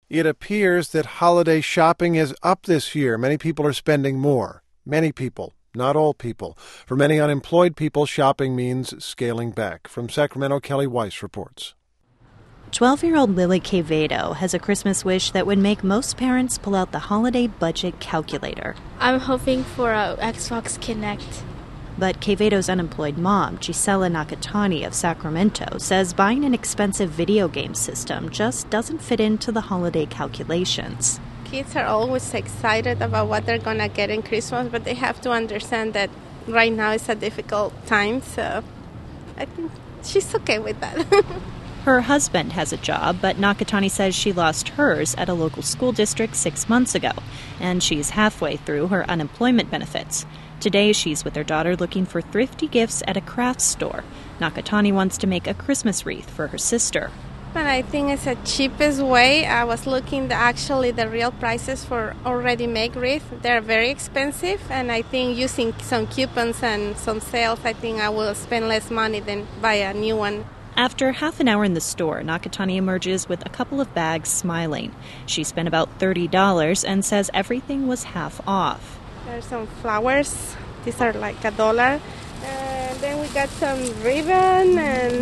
It appears that holiday shopping is up this year. Many people are spending more. Many people, not all people. For many unemployed people, shopping means scaling back. From Sacramento, Kelly Weiss reports. 12-year-old Lily Quevedo has a Christmas wish that would make most parents pull out the holiday budget calculator. I'm hoping for a Xbox Kinect. But Quevedo's unemployed mom, Gisela Nakatani of Sacramento, says buying an expensive video game system just doesn't fit into the holiday calculations. Kids are always excited about what they're going to get in Christmas, but they have to understand that right now is a difficult time, so I think she's okay with that. Her husband has a job, but Nakatani says she lost hers at a local school district 6 months ago, and she's halfway through her unemployment benefits. Today, she's with her daughter looking for thrifty gifts at a crafts store. Nakatani wants to make a Christmas wreath for her sister. But I think it's the cheapest way. I was looking actually the real prices for already made wreaths. They're very expensive, and I think using some coupons and some sales, I think I will spend less money than buy a new one. After half an hour in the store, Nakatani emerges with a couple of bags smiling. She spent about $30 and says everything was half off. There's some flowers. These are like $1. And then we got some ribbon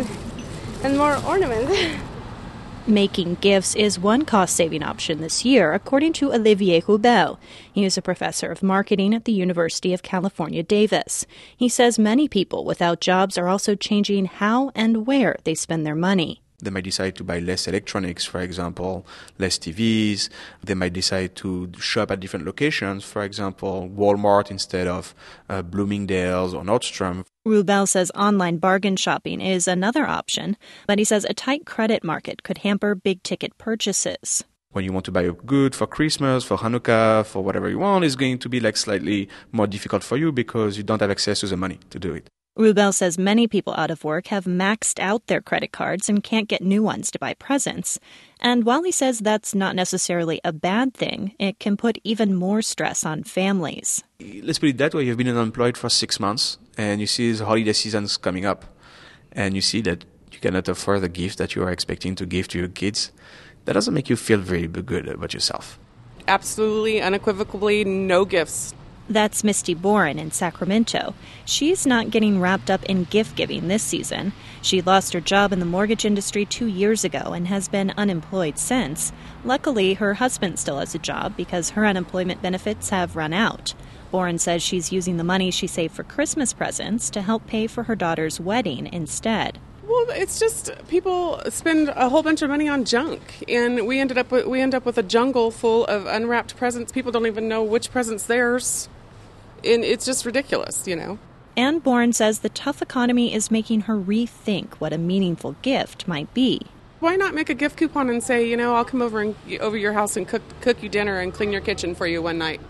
and more ornaments. Making gifts is one cost-saving option this year, according to Olivier Hubel. He is a professor of marketing at the University of California, Davis. He says many people without jobs are also changing how and where they spend their money. They might decide to buy less electronics, for example, less TVs. They might decide to shop at different locations, for example, Walmart instead of Bloomingdale's or Nordstrom. Rubel says online bargain shopping is another option, but he says a tight credit market could hamper big-ticket purchases. When you want to buy a good for Christmas, for Hanukkah, for whatever you want, it's going to be slightly more difficult for you because you don't have access to the money to do it. Rubel says many people out of work have maxed out their credit cards and can't get new ones to buy presents. And while he says that's not necessarily a bad thing, it can put even more stress on families. Let's put it that way. You've been unemployed for 6 months, and you see the holiday season's coming up, and you see that you cannot afford the gift that you are expecting to give to your kids. That doesn't make you feel very good about yourself. Absolutely, unequivocally, no gifts. That's Misty Boren in Sacramento. She's not getting wrapped up in gift-giving this season. She lost her job in the mortgage industry 2 years ago and has been unemployed since. Luckily, her husband still has a job because her unemployment benefits have run out. Boren says she's using the money she saved for Christmas presents to help pay for her daughter's wedding instead. Well, it's just people spend a whole bunch of money on junk, and we end up with a jungle full of unwrapped presents. People don't even know which present's theirs. And it's just ridiculous, Ann Bourne says the tough economy is making her rethink what a meaningful gift might be. Why not make a gift coupon and say, I'll come over your house and cook you dinner and clean your kitchen for you one night.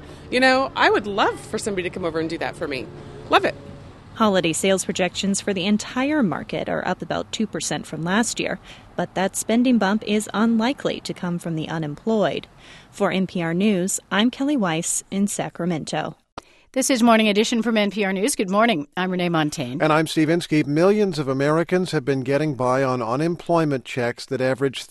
I would love for somebody to come over and do that for me. Love it. Holiday sales projections for the entire market are up about 2% from last year, but that spending bump is unlikely to come from the unemployed. For NPR News, I'm Kelly Weiss in Sacramento. This is Morning Edition from NPR News. Good morning. I'm Renee Montaigne. And I'm Steve Inskeep. Millions of Americans have been getting by on unemployment checks that average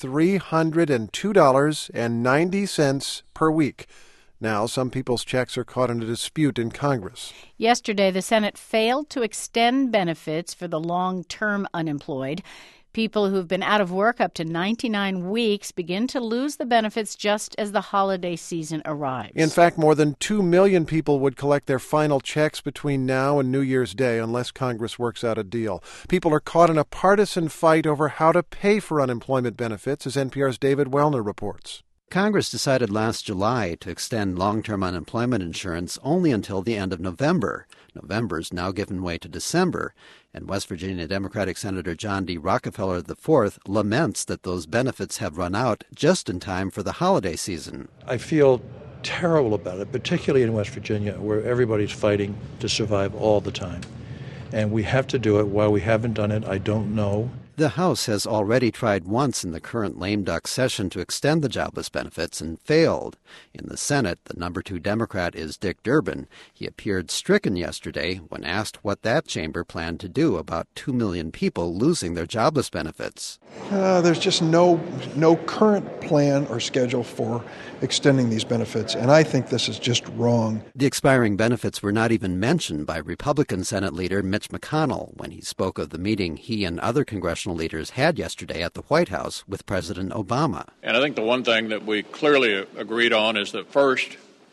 $302.90 per week. Now, some people's checks are caught in a dispute in Congress. Yesterday, the Senate failed to extend benefits for the long-term unemployed. People who've been out of work up to 99 weeks begin to lose the benefits just as the holiday season arrives. In fact, more than 2 million people would collect their final checks between now and New Year's Day unless Congress works out a deal. People are caught in a partisan fight over how to pay for unemployment benefits, as NPR's David Wellner reports. Congress decided last July to extend long-term unemployment insurance only until the end of November. November's now given way to December, and West Virginia Democratic Senator John D. Rockefeller IV laments that those benefits have run out just in time for the holiday season. I feel terrible about it, particularly in West Virginia, where everybody's fighting to survive all the time. And we have to do it. Why we haven't done it, I don't know. The House has already tried once in the current lame duck session to extend the jobless benefits and failed. In the Senate, the number 2 Democrat is Dick Durbin. He appeared stricken yesterday when asked what that chamber planned to do about 2 million people losing their jobless benefits. There's just no current plan or schedule for extending these benefits, and I think this is just wrong. The expiring benefits were not even mentioned by Republican Senate leader Mitch McConnell when he spoke of the meeting he and other congressional leaders had yesterday at the White House with President Obama. And I think the one thing that we clearly agreed on is that first,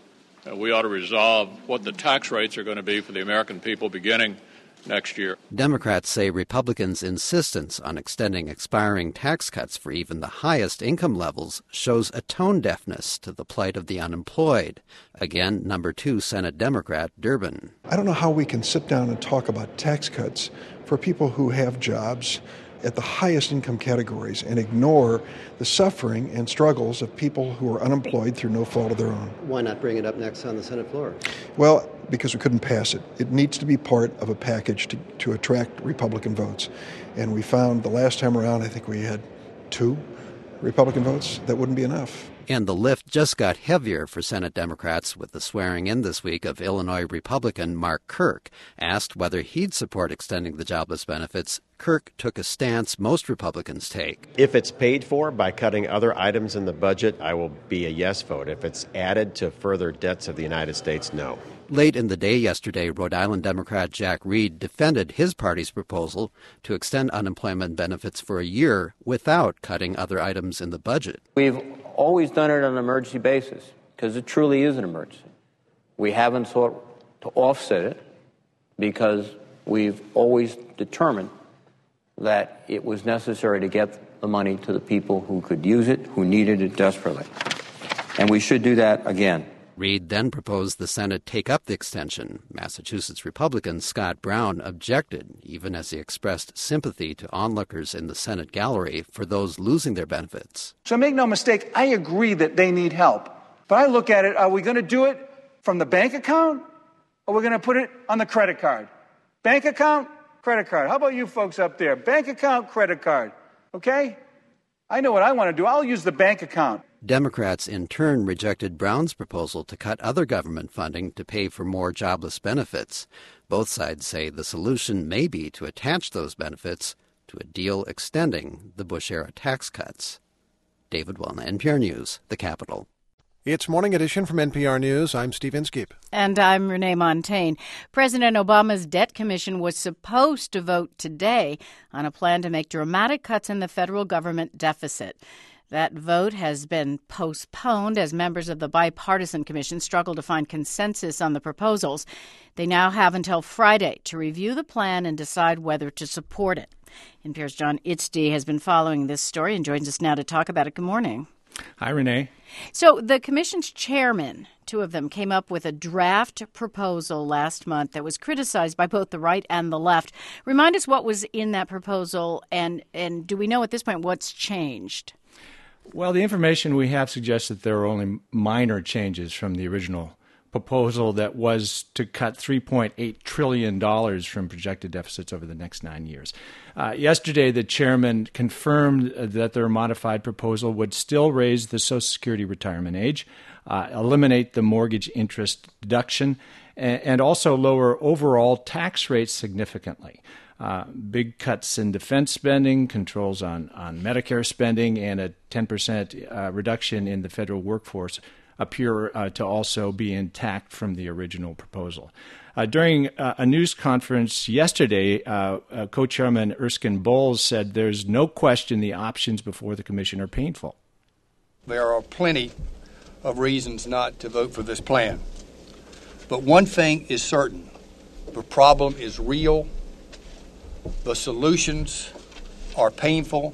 we ought to resolve what the tax rates are going to be for the American people beginning next year. Democrats say Republicans' insistence on extending expiring tax cuts for even the highest income levels shows a tone deafness to the plight of the unemployed. Again, number 2 Senate Democrat Durbin. I don't know how we can sit down and talk about tax cuts for people who have jobs at the highest income categories and ignore the suffering and struggles of people who are unemployed through no fault of their own. Why not bring it up next on the Senate floor? Well, because we couldn't pass it. It needs to be part of a package to attract Republican votes. And we found the last time around, I think we had 2 Republican votes. That wouldn't be enough. And the lift just got heavier for Senate Democrats with the swearing in this week of Illinois Republican Mark Kirk. Asked whether he'd support extending the jobless benefits, Kirk took a stance most Republicans take. If it's paid for by cutting other items in the budget, I will be a yes vote. If it's added to further debts of the United States, no. Late in the day yesterday, Rhode Island Democrat Jack Reed defended his party's proposal to extend unemployment benefits for a year without cutting other items in the budget. We've always done it on an emergency basis because it truly is an emergency. We haven't sought to offset it because we've always determined that it was necessary to get the money to the people who could use it, who needed it desperately. And we should do that again. Reed then proposed the Senate take up the extension. Massachusetts Republican Scott Brown objected, even as he expressed sympathy to onlookers in the Senate gallery for those losing their benefits. So make no mistake, I agree that they need help. But I look at it, are we going to do it from the bank account or are we going to put it on the credit card? Bank account, credit card. How about you folks up there? Bank account, credit card. Okay? I know what I want to do. I'll use the bank account. Democrats, in turn, rejected Brown's proposal to cut other government funding to pay for more jobless benefits. Both sides say the solution may be to attach those benefits to a deal extending the Bush-era tax cuts. David Wellna, NPR News, the Capitol. It's Morning Edition from NPR News. I'm Steve Inskeep. And I'm Renee Montagne. President Obama's debt commission was supposed to vote today on a plan to make dramatic cuts in the federal government deficit. That vote has been postponed as members of the bipartisan commission struggle to find consensus on the proposals. They now have until Friday to review the plan and decide whether to support it. NPR's John Itzdy has been following this story and joins us now to talk about it. Good morning. Hi, Renee. So the commission's chairman, 2 of them, came up with a draft proposal last month that was criticized by both the right and the left. Remind us what was in that proposal, and do we know at this point what's changed? Well, the information we have suggests that there are only minor changes from the original proposal that was to cut $3.8 trillion from projected deficits over the next 9 years. Yesterday, the chairman confirmed that their modified proposal would still raise the Social Security retirement age, eliminate the mortgage interest deduction, and also lower overall tax rates significantly. Big cuts in defense spending, controls on Medicare spending, and a 10% reduction in the federal workforce appear to also be intact from the original proposal. During a news conference yesterday, co-chairman Erskine Bowles said there's no question the options before the commission are painful. There are plenty of reasons not to vote for this plan. But one thing is certain. The problem is real. The solutions are painful,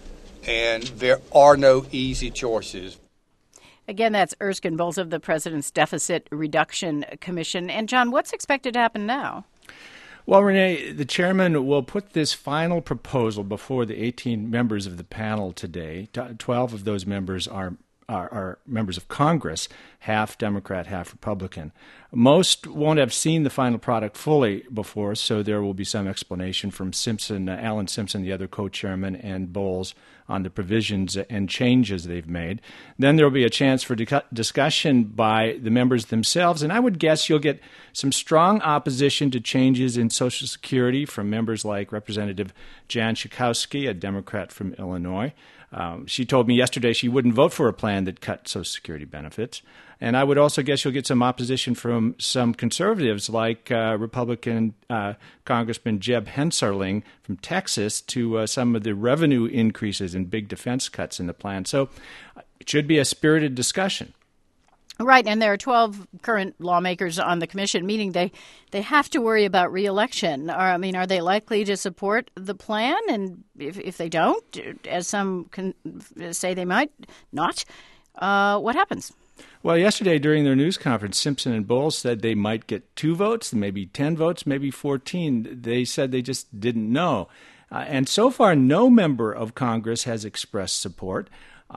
and there are no easy choices. Again, that's Erskine Bowles of the President's Deficit Reduction Commission. And, John, what's expected to happen now? Well, Renee, the chairman will put this final proposal before the 18 members of the panel today. 12 of those members are are members of Congress, half Democrat, half Republican. Most won't have seen the final product fully before, so there will be some explanation from Simpson, Alan Simpson, the other co-chairman, and Bowles on the provisions and changes they've made. Then there will be a chance for discussion by the members themselves, and I would guess you'll get some strong opposition to changes in Social Security from members like Representative Jan Schakowsky, a Democrat from Illinois. She told me yesterday she wouldn't vote for a plan that cut Social Security benefits. And I would also guess you'll get some opposition from some conservatives like Republican Congressman Jeb Hensarling from Texas to some of the revenue increases and big defense cuts in the plan. So it should be a spirited discussion. Right, and there are 12 current lawmakers on the commission, meaning they have to worry about re-election. Are they likely to support the plan? And if they don't, as some can say they might not, what happens? Well, yesterday during their news conference, Simpson and Bowles said they might get 2 votes, maybe 10 votes, maybe 14. They said they just didn't know. And so far, no member of Congress has expressed support.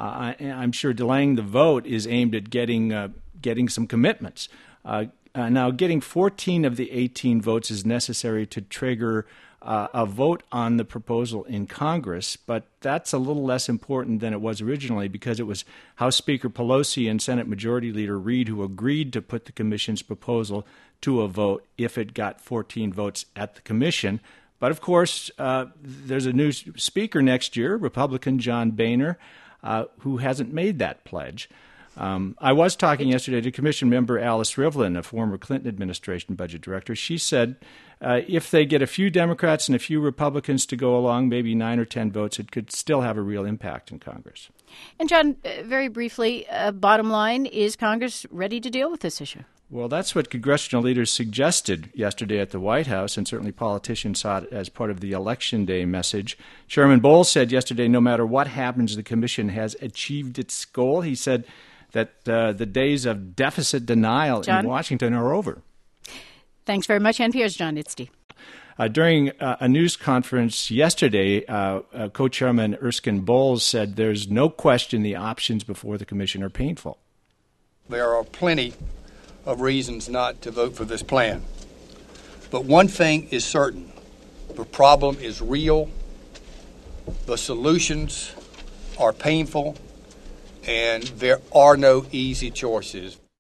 I'm sure delaying the vote is aimed at getting some commitments. Now, getting 14 of the 18 votes is necessary to trigger a vote on the proposal in Congress, but that's a little less important than it was originally because it was House Speaker Pelosi and Senate Majority Leader Reid who agreed to put the commission's proposal to a vote if it got 14 votes at the commission. But, of course, there's a new speaker next year, Republican John Boehner, who hasn't made that pledge. I was talking yesterday to Commission member Alice Rivlin, a former Clinton administration budget director. She said if they get a few Democrats and a few Republicans to go along, maybe 9 or 10 votes, it could still have a real impact in Congress. And, John, very briefly, bottom line, is Congress ready to deal with this issue? Well, that's what congressional leaders suggested yesterday at the White House, and certainly politicians saw it as part of the Election Day message. Chairman Bowles said yesterday, no matter what happens, the commission has achieved its goal. He said that the days of deficit denial in Washington are over. Thanks very much, NPR's John Itzty. During a news conference yesterday, co-chairman Erskine Bowles said there's no question the options before the commission are painful. There are plenty of reasons not to vote for this plan. But one thing is certain. The problem is real. The solutions are painful. And there are no easy choices.